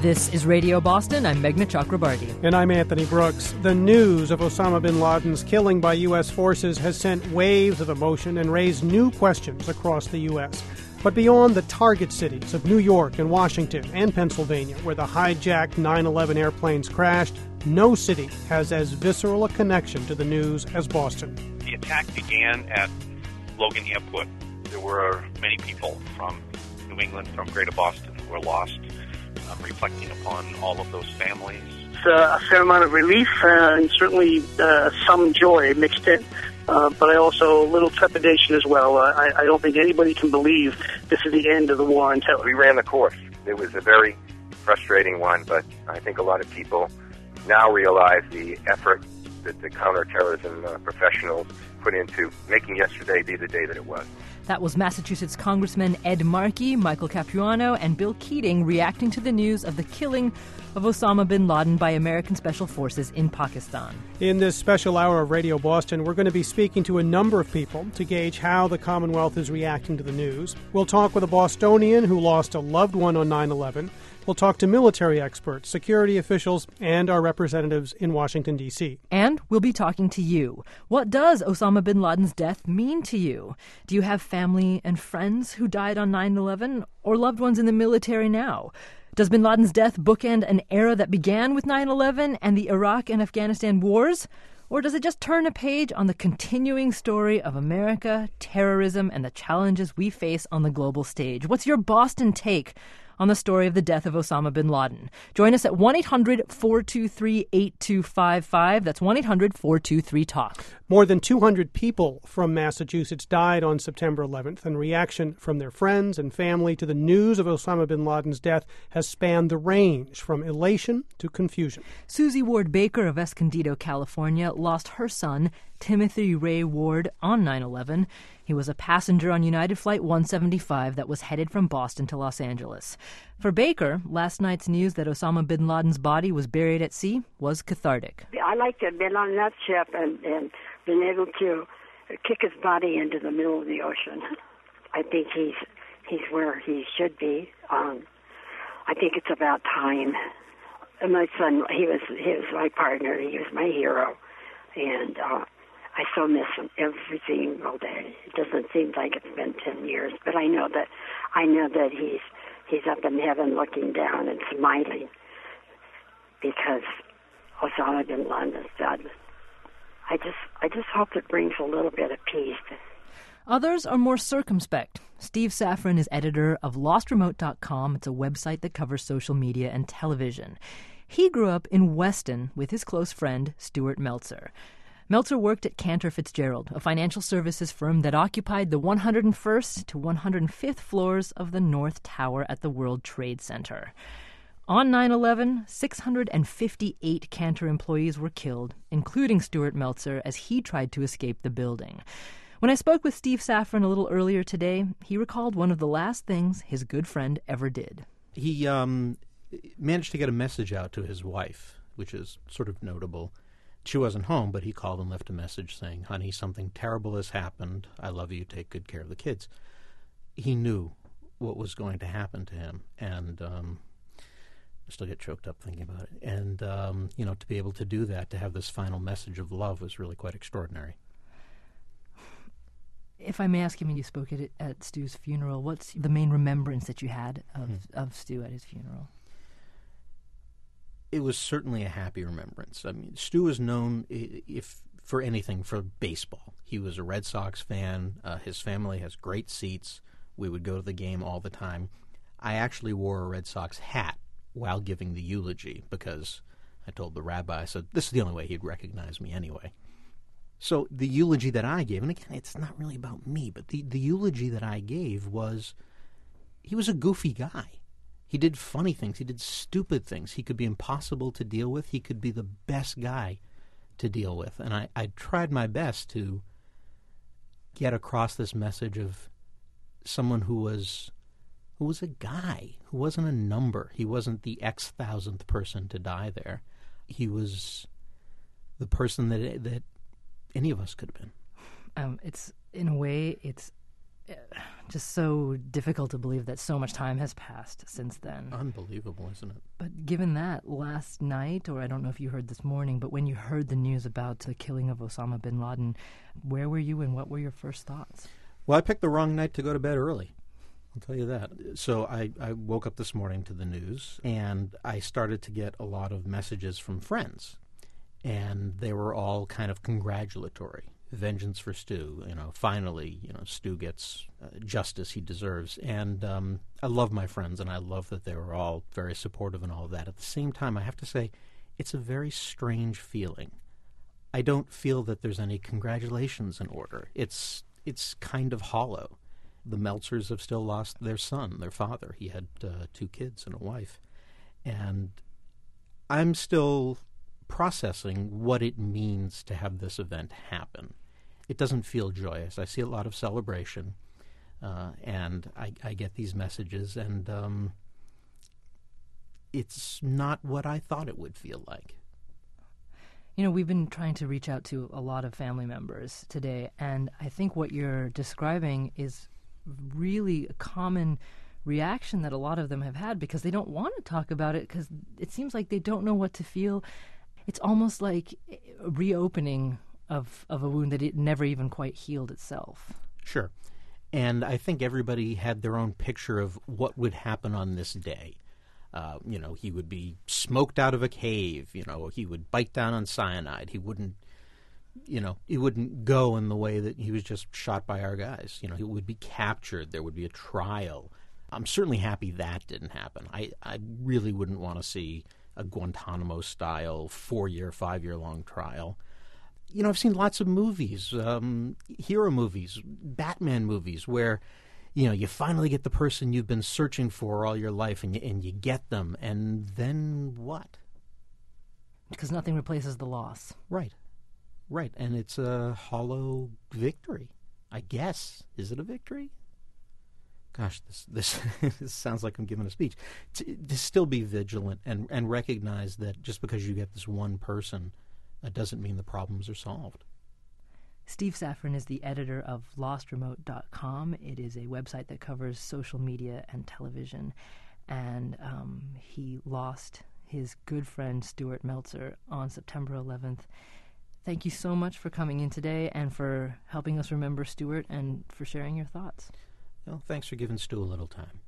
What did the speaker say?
This is Radio Boston. I'm Meghna Chakrabarti. And I'm Anthony Brooks. The news of Osama bin Laden's killing by U.S. forces has sent waves of emotion and raised new questions across the U.S. But beyond the target cities of New York and Washington and Pennsylvania, where the hijacked 9/11 airplanes crashed, no city has as visceral a connection to the news as Boston. The attack began at Logan Airport. There were many people from New England, from Greater Boston, who were lost. Reflecting upon all of those families. It's a fair amount of relief and certainly some joy mixed in, but I also a little trepidation as well. I don't think anybody can believe this is the end of the war on terror. We ran the course. It was a very frustrating one, but I think a lot of people now realize the effort that the counterterrorism professionals put into making yesterday be the day that it was. That was Massachusetts Congressman Ed Markey, Michael Capuano, and Bill Keating reacting to the news of the killing of Osama bin Laden by American Special Forces in Pakistan. In this special hour of Radio Boston, we're going to be speaking to a number of people to gauge how the Commonwealth is reacting to the news. We'll talk with a Bostonian who lost a loved one on 9/11. We'll talk to military experts, security officials, and our representatives in Washington, D.C. And we'll be talking to you. What does Osama bin Laden's death mean to you? Do you have family and friends who died on 9/11 or loved ones in the military now? Does bin Laden's death bookend an era that began with 9/11 and the Iraq and Afghanistan wars? Or does it just turn a page on the continuing story of America, terrorism, and the challenges we face on the global stage? What's your Boston take on the story of the death of Osama bin Laden? Join us at 1-800-423-8255. That's 1-800-423-TALK. More than 200 people from Massachusetts died on September 11th, and reaction from their friends and family to the news of Osama bin Laden's death has spanned the range from elation to confusion. Susie Ward Baker of Escondido, California, lost her son, Timothy Ray Ward, on 9/11. He was a passenger on United Flight 175 that was headed from Boston to Los Angeles. For Baker, last night's news that Osama bin Laden's body was buried at sea was cathartic. I like to have been on that ship and been able to kick his body into the middle of the ocean. I think he's where he should be. I think it's about time. And my son, he was my partner. He was my hero, and I so miss him every single day. It doesn't seem like it's been 10 years, but I know that he's up in heaven looking down and smiling because Osama bin Laden is dead. I just hope it brings a little bit of peace. Others are more circumspect. Steve Safran is editor of LostRemote.com. It's a website that covers social media and television. He grew up in Weston with his close friend, Stuart Meltzer. Meltzer worked at Cantor Fitzgerald, a financial services firm that occupied the 101st to 105th floors of the North Tower at the World Trade Center. On 9/11, 658 Cantor employees were killed, including Stuart Meltzer, as he tried to escape the building. When I spoke with Steve Safran a little earlier today, he recalled one of the last things his good friend ever did. He managed to get a message out to his wife, which is sort of notable. She wasn't home, but he called and left a message saying, "Honey, something terrible has happened. I love you. Take good care of the kids." He knew what was going to happen to him, and I still get choked up thinking about it. And, to be able to do that, to have this final message of love was really quite extraordinary. If I may ask you, when you spoke at Stu's funeral, what's the main remembrance that you had of Stu at his funeral? It was certainly a happy remembrance. I mean, Stu was known, for anything, for baseball. He was a Red Sox fan. His family has great seats. We would go to the game all the time. I actually wore a Red Sox hat while giving the eulogy because I told the rabbi, I said, this is the only way he'd recognize me anyway. So the eulogy that I gave, and again, it's not really about me, but the eulogy that I gave was, he was a goofy guy. He did funny things. He did stupid things. He could be impossible to deal with. He could be the best guy to deal with. And I tried my best to get across this message of someone who was a guy, who wasn't a number. He wasn't the X thousandth person to die there. He was the person that any of us could have been. It's in a way, it's just so difficult to believe that so much time has passed since then. Unbelievable, isn't it? But given that, last night, or I don't know if you heard this morning, but when you heard the news about the killing of Osama bin Laden, where were you and what were your first thoughts? Well, I picked the wrong night to go to bed early. I'll tell you that. So I woke up this morning to the news, and I started to get a lot of messages from friends. And they were all kind of congratulatory. Vengeance for Stu. Finally, Stu gets justice he deserves. And I love my friends, and I love that they were all very supportive and all of that. At the same time, I have to say, it's a very strange feeling. I don't feel that there's any congratulations in order. It's kind of hollow. The Meltzers have still lost their son, their father. He had 2 kids and a wife. And I'm still processing what it means to have this event happen. It doesn't feel joyous. I see a lot of celebration, and I get these messages, and it's not what I thought it would feel like. We've been trying to reach out to a lot of family members today, and I think what you're describing is really a common reaction that a lot of them have had because they don't want to talk about it because it seems like they don't know what to feel. It's almost like a reopening of a wound that it never even quite healed itself. Sure. And I think everybody had their own picture of what would happen on this day. He would be smoked out of a cave. He would bite down on cyanide. He wouldn't go in the way that he was just shot by our guys. He would be captured. There would be a trial. I'm certainly happy that didn't happen. I really wouldn't want to see a Guantanamo-style 4-year, 5-year-long trial. I've seen lots of movies, hero movies, Batman movies, where, you finally get the person you've been searching for all your life, and you get them, and then what? Because nothing replaces the loss. Right, and it's a hollow victory, I guess. Is it a victory? Gosh, this sounds like I'm giving a speech. To still be vigilant and recognize that just because you get this one person, doesn't mean the problems are solved. Steve Safran is the editor of LostRemote.com. It is a website that covers social media and television. And he lost his good friend Stuart Meltzer on September 11th. Thank you so much for coming in today and for helping us remember Stuart and for sharing your thoughts. Well, thanks for giving Stu a little time.